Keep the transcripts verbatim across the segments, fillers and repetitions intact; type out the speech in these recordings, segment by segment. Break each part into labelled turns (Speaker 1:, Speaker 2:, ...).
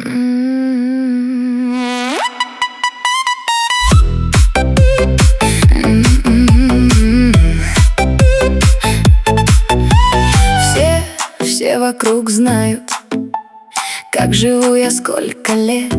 Speaker 1: Все, все вокруг знают, как живу я сколько лет.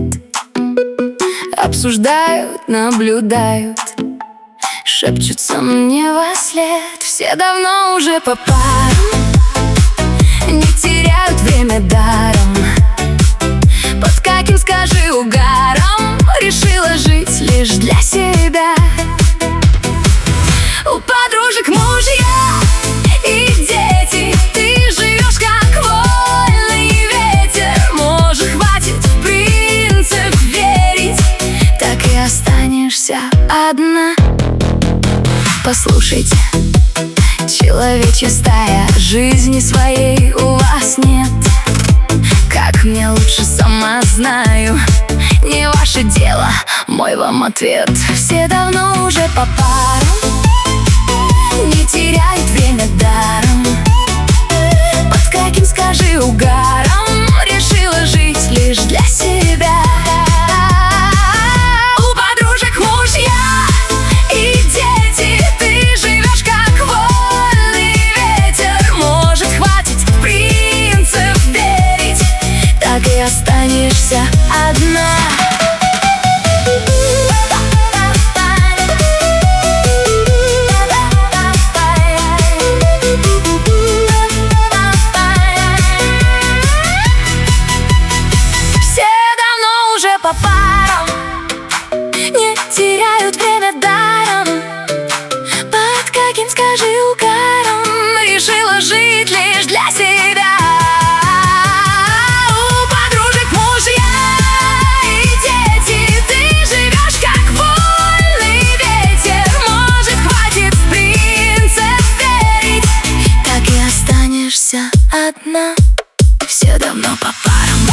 Speaker 1: Обсуждают, наблюдают, шепчутся мне во след. Все давно уже по парам, не теряют время даром. Под каким, скажи, угаром решила жить лишь для себя. У подружек мужья и дети, ты живешь как вольный ветер. Может, хватит в принцип верить, так и останешься одна. Послушайте, человечья стая, жизни своей у вас нет. Как мне лучше, сама знаю, не ваше дело, мой вам ответ. Все давно уже по парам, не теряют время даром. Под каким, скажи, угаром решила жить лишь для себя. У подружек мужья и дети, ты живешь как вольный ветер. Может, хватит в принцип верить, так и останешься одна. По парам, не теряют время даром. Под каким, скажи, угаром решила жить лишь для себя. У подружек мужья и дети, ты живешь как вольный ветер. Может, хватит в принцип верить, так и останешься одна. Все давно по парам.